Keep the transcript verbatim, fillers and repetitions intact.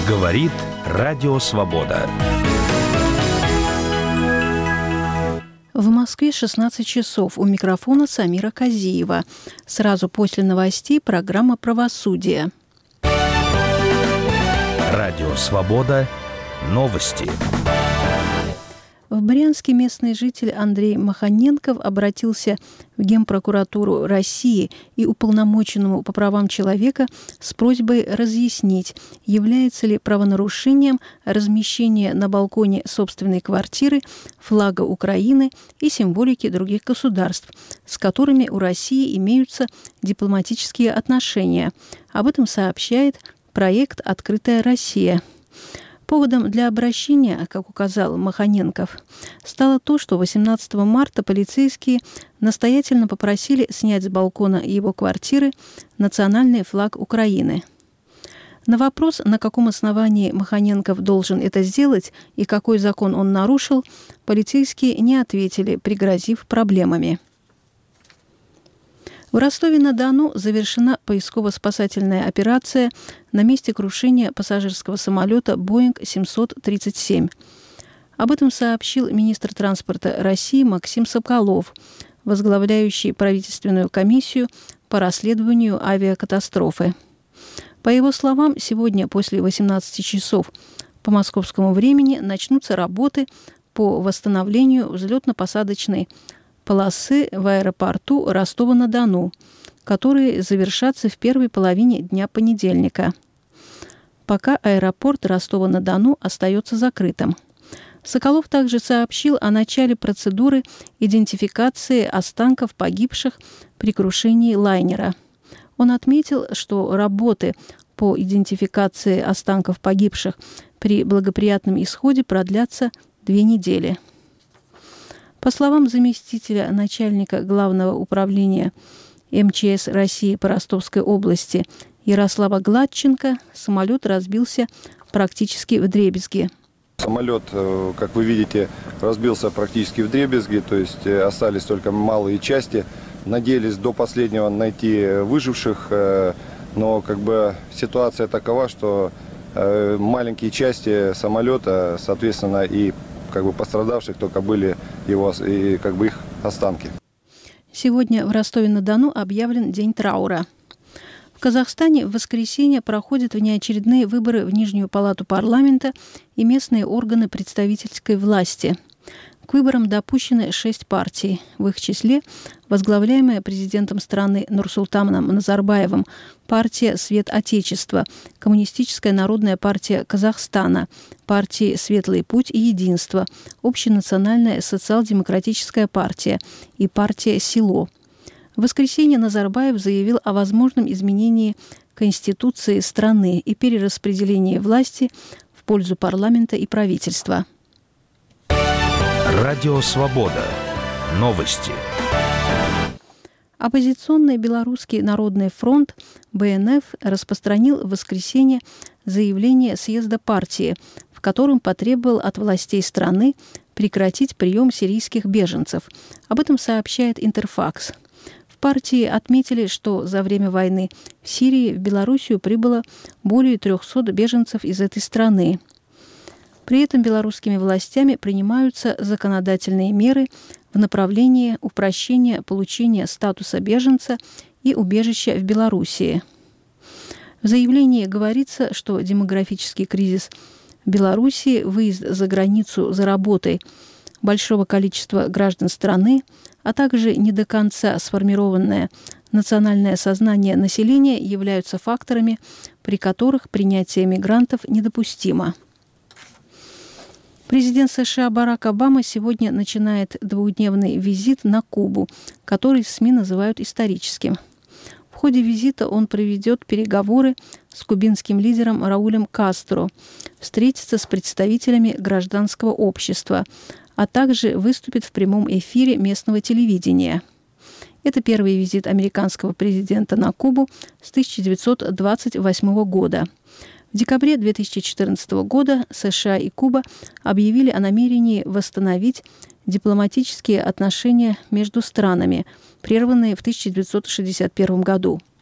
Говорит Радио Свобода. В Москве шестнадцать часов. У микрофона Самира Казиева. Сразу после новостей программа «Правосудие». Радио Свобода. Новости. В Брянске местный житель Андрей Маханенков обратился в Генпрокуратуру России и уполномоченному по правам человека с просьбой разъяснить, является ли правонарушением размещение на балконе собственной квартиры флага Украины и символики других государств, с которыми у России имеются дипломатические отношения. Об этом сообщает проект «Открытая Россия». Поводом для обращения, как указал Маханенков, стало то, что восемнадцатого марта полицейские настоятельно попросили снять с балкона его квартиры национальный флаг Украины. На вопрос, на каком основании Маханенков должен это сделать и какой закон он нарушил, полицейские не ответили, пригрозив проблемами. В Ростове-на-Дону завершена поисково-спасательная операция на месте крушения пассажирского самолета «Боинг семьсот тридцать семь». Об этом сообщил министр транспорта России Максим Соколов, возглавляющий правительственную комиссию по расследованию авиакатастрофы. По его словам, сегодня после восемнадцати часов по московскому времени начнутся работы по восстановлению взлетно-посадочной полосы в аэропорту Ростова-на-Дону, которые завершатся в первой половине дня понедельника. Пока аэропорт Ростова-на-Дону остается закрытым. Соколов также сообщил о начале процедуры идентификации останков погибших при крушении лайнера. Он отметил, что работы по идентификации останков погибших при благоприятном исходе продлятся две недели. По словам заместителя начальника Главного управления эм че эс России по Ростовской области Ярослава Гладченко, самолет разбился практически вдребезги. Самолет, как вы видите, разбился практически вдребезги, то есть остались только малые части. Надеялись до последнего найти выживших, но как бы ситуация такова, что маленькие части самолета, соответственно, и как бы пострадавших только были его и как бы их останки. Сегодня в Ростове-на-Дону объявлен день траура. В Казахстане в воскресенье проходят внеочередные выборы в Нижнюю палату парламента и местные органы представительской власти. К выборам допущены шесть партий, в их числе возглавляемая президентом страны Нурсултаном Назарбаевым партия «Свет Отечества», Коммунистическая народная партия Казахстана, партии «Светлый путь» и «Единство», Общенациональная социал-демократическая партия и партия «Село». В воскресенье Назарбаев заявил о возможном изменении Конституции страны и перераспределении власти в пользу парламента и правительства. Радио Свобода. Новости. Оппозиционный Белорусский народный фронт бэ эн эф распространил в воскресенье заявление съезда партии, в котором потребовал от властей страны прекратить прием сирийских беженцев. Об этом сообщает Интерфакс. В партии отметили, что за время войны в Сирии в Белоруссию прибыло более трехсот беженцев из этой страны. При этом белорусскими властями принимаются законодательные меры в направлении упрощения получения статуса беженца и убежища в Белоруссии. В заявлении говорится, что демографический кризис в Белоруссии, выезд за границу за работой большого количества граждан страны, а также не до конца сформированное национальное сознание населения являются факторами, при которых принятие мигрантов недопустимо. Президент США Барак Обама сегодня начинает двухдневный визит на Кубу, который СМИ называют историческим. В ходе визита он проведет переговоры с кубинским лидером Раулем Кастро, встретится с представителями гражданского общества, а также выступит в прямом эфире местного телевидения. Это первый визит американского президента на Кубу с тысяча девятьсот двадцать восьмого года. В декабре две тысячи четырнадцатого года США и Куба объявили о намерении восстановить дипломатические отношения между странами, прерванные в тысяча девятьсот шестьдесят первом году.